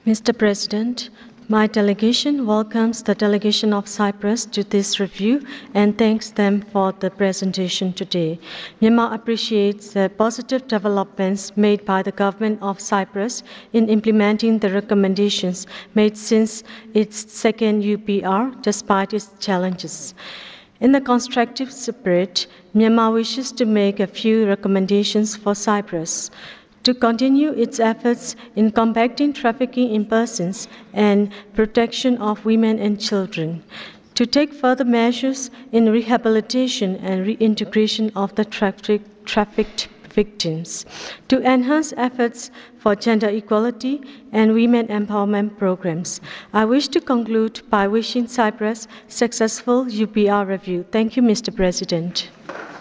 Mr. President, my delegation welcomes the delegation of Cyprus to this review and thanks them for the presentation today. Myanmar appreciates the positive developments made by the government of Cyprus in implementing the recommendations made since its second UPR, despite its challenges. In the constructive spirit, Myanmar wishes to make a few recommendations for Cyprus to continue its efforts in combating trafficking in persons and protection of women and children, to take further measures in rehabilitation and reintegration of the trafficked victims, to enhance efforts for gender equality and women empowerment programs. I wish to conclude by wishing Cyprus successful UPR review. Thank you, Mr. President.